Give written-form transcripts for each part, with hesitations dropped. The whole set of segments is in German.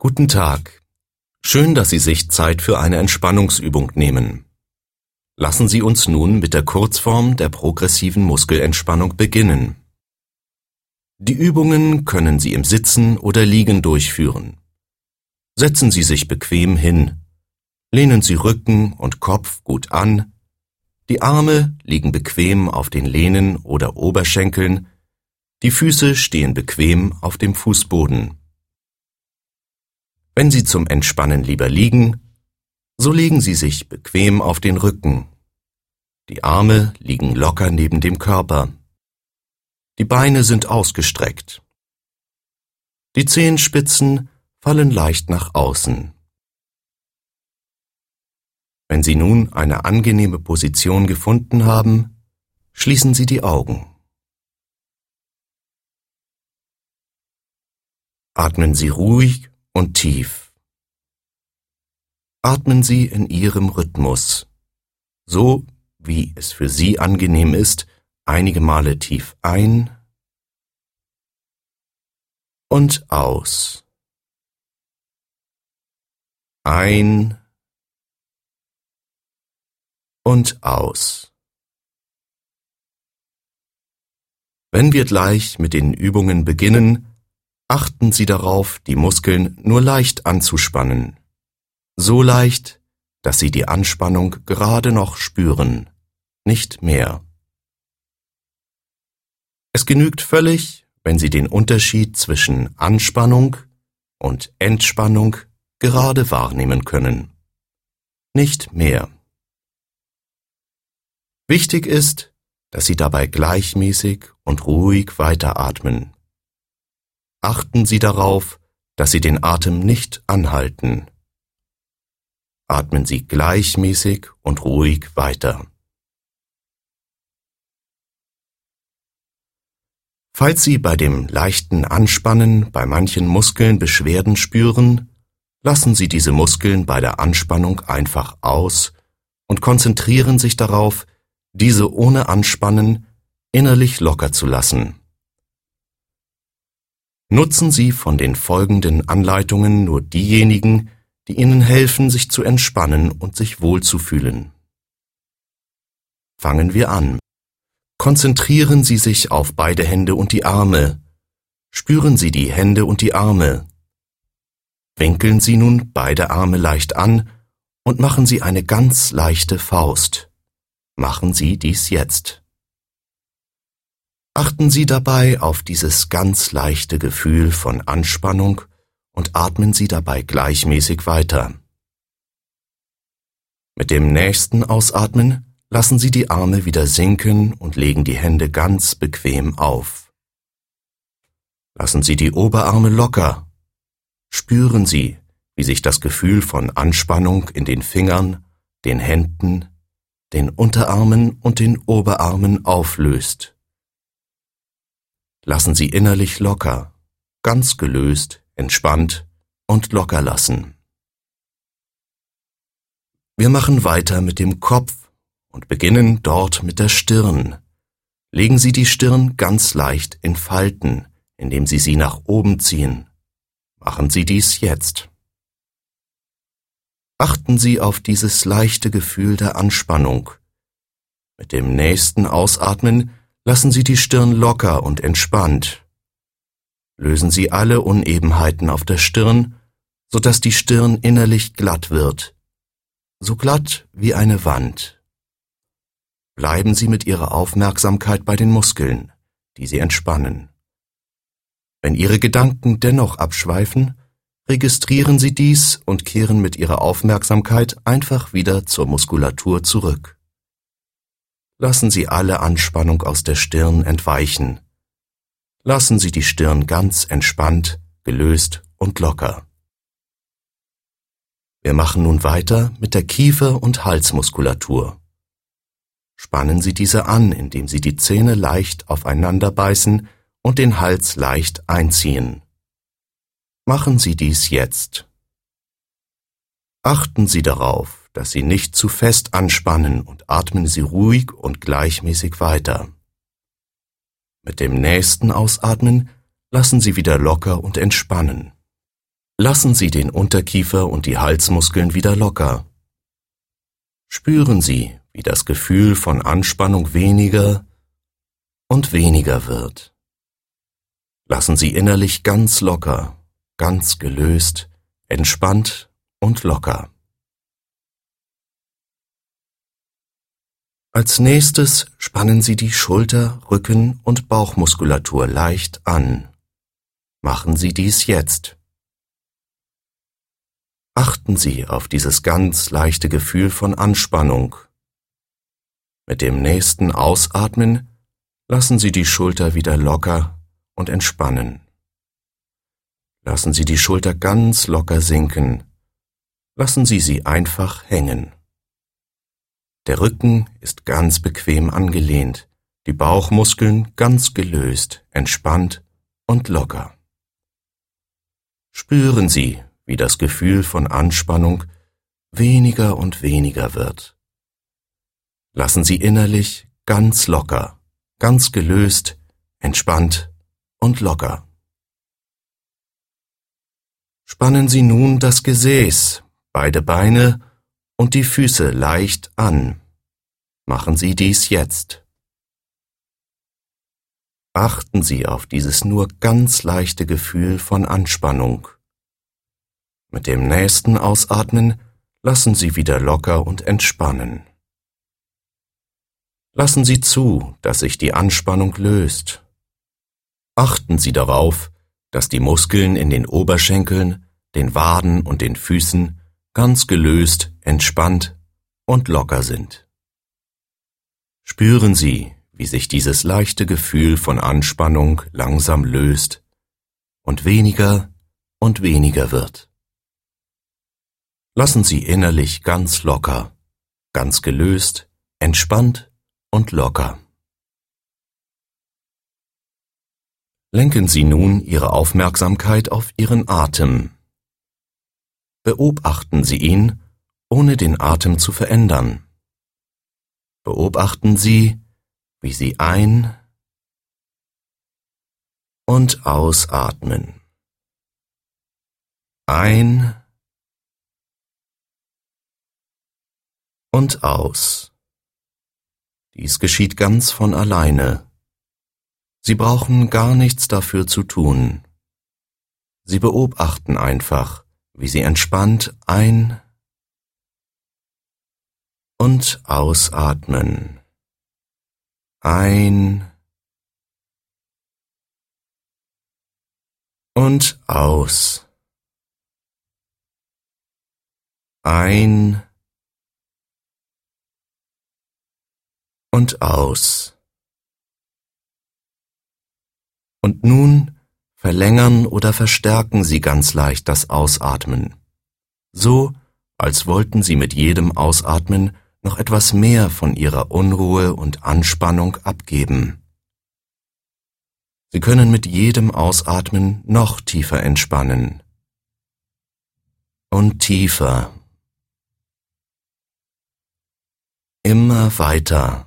Guten Tag. Schön, dass Sie sich Zeit für eine Entspannungsübung nehmen. Lassen Sie uns nun mit der Kurzform der progressiven Muskelentspannung beginnen. Die Übungen können Sie im Sitzen oder Liegen durchführen. Setzen Sie sich bequem hin. Lehnen Sie Rücken und Kopf gut an. Die Arme liegen bequem auf den Lehnen oder Oberschenkeln. Die Füße stehen bequem auf dem Fußboden. Wenn Sie zum Entspannen lieber liegen, so legen Sie sich bequem auf den Rücken. Die Arme liegen locker neben dem Körper. Die Beine sind ausgestreckt. Die Zehenspitzen fallen leicht nach außen. Wenn Sie nun eine angenehme Position gefunden haben, schließen Sie die Augen. Atmen Sie ruhig und tief. Atmen Sie in Ihrem Rhythmus, so wie es für Sie angenehm ist, einige Male tief ein und aus. Ein und aus. Wenn wir gleich mit den Übungen beginnen, achten Sie darauf, die Muskeln nur leicht anzuspannen. So leicht, dass Sie die Anspannung gerade noch spüren, nicht mehr. Es genügt völlig, wenn Sie den Unterschied zwischen Anspannung und Entspannung gerade wahrnehmen können. Nicht mehr. Wichtig ist, dass Sie dabei gleichmäßig und ruhig weiteratmen. Achten Sie darauf, dass Sie den Atem nicht anhalten. Atmen Sie gleichmäßig und ruhig weiter. Falls Sie bei dem leichten Anspannen bei manchen Muskeln Beschwerden spüren, lassen Sie diese Muskeln bei der Anspannung einfach aus und konzentrieren sich darauf, diese ohne Anspannen innerlich locker zu lassen. Nutzen Sie von den folgenden Anleitungen nur diejenigen, die Ihnen helfen, sich zu entspannen und sich wohlzufühlen. Fangen wir an. Konzentrieren Sie sich auf beide Hände und die Arme. Spüren Sie die Hände und die Arme. Winkeln Sie nun beide Arme leicht an und machen Sie eine ganz leichte Faust. Machen Sie dies jetzt. Achten Sie dabei auf dieses ganz leichte Gefühl von Anspannung und atmen Sie dabei gleichmäßig weiter. Mit dem nächsten Ausatmen lassen Sie die Arme wieder sinken und legen die Hände ganz bequem auf. Lassen Sie die Oberarme locker. Spüren Sie, wie sich das Gefühl von Anspannung in den Fingern, den Händen, den Unterarmen und den Oberarmen auflöst. Lassen Sie innerlich locker, ganz gelöst, entspannt und locker lassen. Wir machen weiter mit dem Kopf und beginnen dort mit der Stirn. Legen Sie die Stirn ganz leicht in Falten, indem Sie sie nach oben ziehen. Machen Sie dies jetzt. Achten Sie auf dieses leichte Gefühl der Anspannung. Mit dem nächsten Ausatmen lassen Sie die Stirn locker und entspannt. Lösen Sie alle Unebenheiten auf der Stirn, sodass die Stirn innerlich glatt wird, so glatt wie eine Wand. Bleiben Sie mit Ihrer Aufmerksamkeit bei den Muskeln, die Sie entspannen. Wenn Ihre Gedanken dennoch abschweifen, registrieren Sie dies und kehren mit Ihrer Aufmerksamkeit einfach wieder zur Muskulatur zurück. Lassen Sie alle Anspannung aus der Stirn entweichen. Lassen Sie die Stirn ganz entspannt, gelöst und locker. Wir machen nun weiter mit der Kiefer- und Halsmuskulatur. Spannen Sie diese an, indem Sie die Zähne leicht aufeinander beißen und den Hals leicht einziehen. Machen Sie dies jetzt. Achten Sie darauf, dass Sie nicht zu fest anspannen und atmen Sie ruhig und gleichmäßig weiter. Mit dem nächsten Ausatmen lassen Sie wieder locker und entspannen. Lassen Sie den Unterkiefer und die Halsmuskeln wieder locker. Spüren Sie, wie das Gefühl von Anspannung weniger und weniger wird. Lassen Sie innerlich ganz locker, ganz gelöst, entspannt und locker. Als nächstes spannen Sie die Schulter-, Rücken- und Bauchmuskulatur leicht an. Machen Sie dies jetzt. Achten Sie auf dieses ganz leichte Gefühl von Anspannung. Mit dem nächsten Ausatmen lassen Sie die Schulter wieder locker und entspannen. Lassen Sie die Schulter ganz locker sinken. Lassen Sie sie einfach hängen. Der Rücken ist ganz bequem angelehnt, die Bauchmuskeln ganz gelöst, entspannt und locker. Spüren Sie, wie das Gefühl von Anspannung weniger und weniger wird. Lassen Sie innerlich ganz locker, ganz gelöst, entspannt und locker. Spannen Sie nun das Gesäß, beide Beine und die Füße leicht an. Machen Sie dies jetzt. Achten Sie auf dieses nur ganz leichte Gefühl von Anspannung. Mit dem nächsten Ausatmen lassen Sie wieder locker und entspannen. Lassen Sie zu, dass sich die Anspannung löst. Achten Sie darauf, dass die Muskeln in den Oberschenkeln, den Waden und den Füßen ganz gelöst, entspannt und locker sind. Spüren Sie, wie sich dieses leichte Gefühl von Anspannung langsam löst und weniger wird. Lassen Sie innerlich ganz locker, ganz gelöst, entspannt und locker. Lenken Sie nun Ihre Aufmerksamkeit auf Ihren Atem. Beobachten Sie ihn, ohne den Atem zu verändern. Beobachten Sie, wie Sie ein- und ausatmen. Ein- und aus. Dies geschieht ganz von alleine. Sie brauchen gar nichts dafür zu tun. Sie beobachten einfach, wie Sie entspannt ein- und ausatmen. Ein- und aus. Ein- und aus. Und nun verlängern oder verstärken Sie ganz leicht das Ausatmen. So, als wollten Sie mit jedem Ausatmen noch etwas mehr von Ihrer Unruhe und Anspannung abgeben. Sie können mit jedem Ausatmen noch tiefer entspannen. Und tiefer. Immer weiter.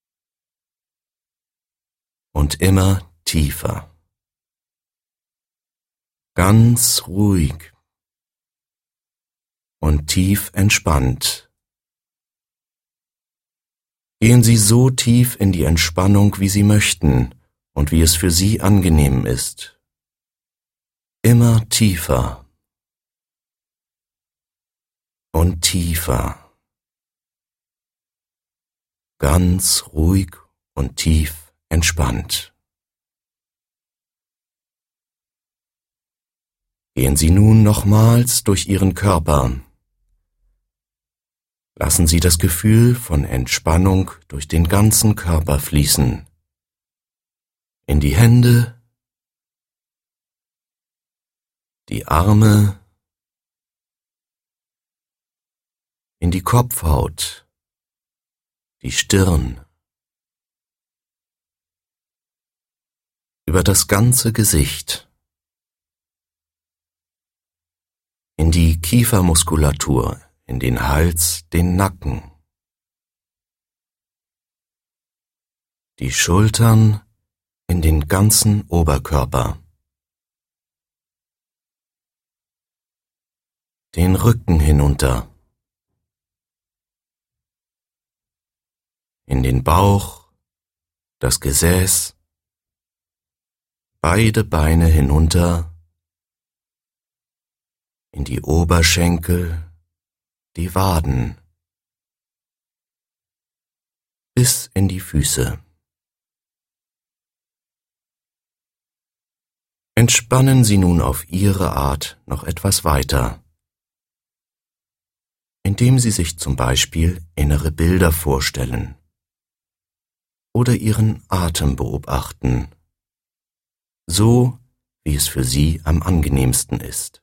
Und immer tiefer. Ganz ruhig. Und tief entspannt. Gehen Sie so tief in die Entspannung, wie Sie möchten und wie es für Sie angenehm ist. Immer tiefer. Und tiefer. Ganz ruhig und tief entspannt. Gehen Sie nun nochmals durch Ihren Körper. Lassen Sie das Gefühl von Entspannung durch den ganzen Körper fließen. In die Hände, die Arme, in die Kopfhaut, die Stirn, über das ganze Gesicht, in die Kiefermuskulatur, in den Hals, den Nacken, die Schultern, in den ganzen Oberkörper, den Rücken hinunter, in den Bauch, das Gesäß, beide Beine hinunter, in die Oberschenkel, die Waden, bis in die Füße. Entspannen Sie nun auf Ihre Art noch etwas weiter, indem Sie sich zum Beispiel innere Bilder vorstellen oder Ihren Atem beobachten, so wie es für Sie am angenehmsten ist.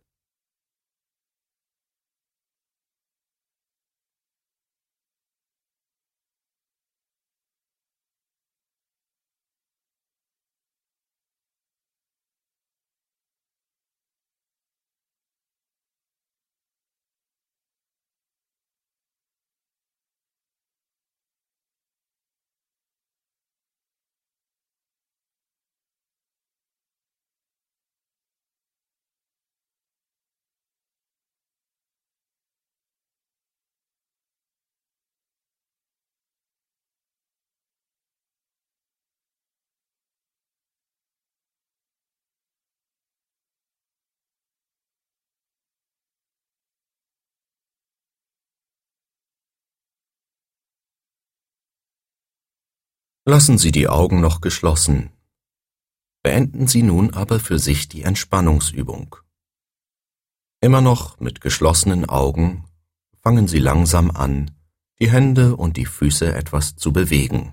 Lassen Sie die Augen noch geschlossen. Beenden Sie nun aber für sich die Entspannungsübung. Immer noch mit geschlossenen Augen fangen Sie langsam an, die Hände und die Füße etwas zu bewegen.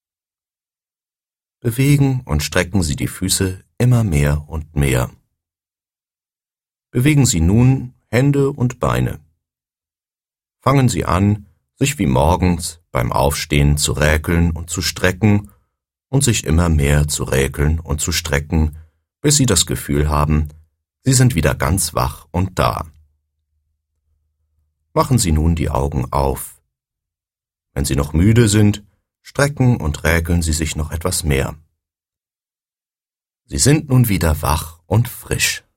Bewegen und strecken Sie die Füße immer mehr und mehr. Bewegen Sie nun Hände und Beine. Fangen Sie an, sich wie morgens beim Aufstehen zu räkeln und zu strecken und sich immer mehr zu räkeln und zu strecken, bis Sie das Gefühl haben, Sie sind wieder ganz wach und da. Machen Sie nun die Augen auf. Wenn Sie noch müde sind, strecken und räkeln Sie sich noch etwas mehr. Sie sind nun wieder wach und frisch.